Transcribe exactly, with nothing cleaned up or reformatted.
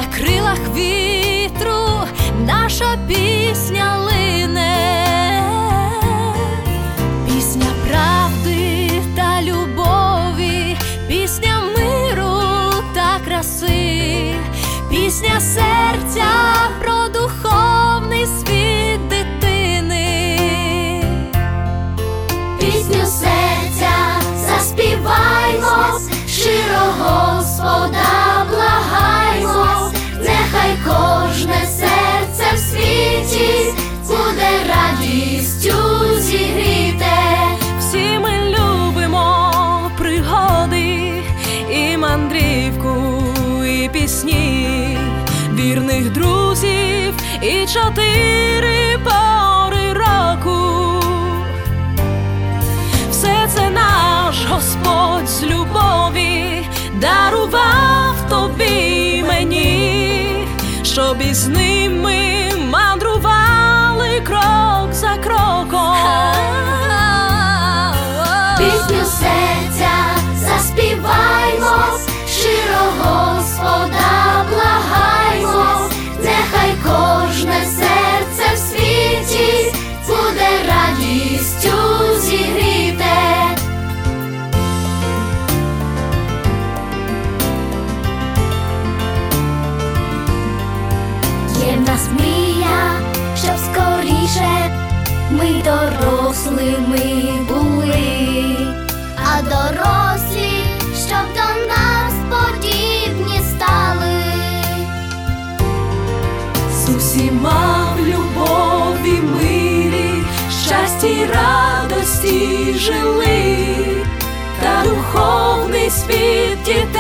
на крилах вітру наша пісня лине, пісня правди та любові, пісня миру та краси, пісня серця про духовний світ дитини. Пісню серця заспіваймо, щиро Господа благаймо, нехай кожне серце в світі буде радістю зігріте. Всі ми любимо пригоди і мандрівку, і пісні вірних друзів, і чотири пори року. Все це наш Господь з любові дарував тобі й мені, щоб із ним ми мандрували крок за кроком. Пісню серця заспіваймо, щиро Господа благаймо, нехай кожне серце в світі буде радістю зігріте. Є в нас мрія, щоб скоріше ми дорослими були, а дорослі, щоб до нас подібні стали. З усіма в любові, мирі, щасті й радості жили, та духовний світ дітей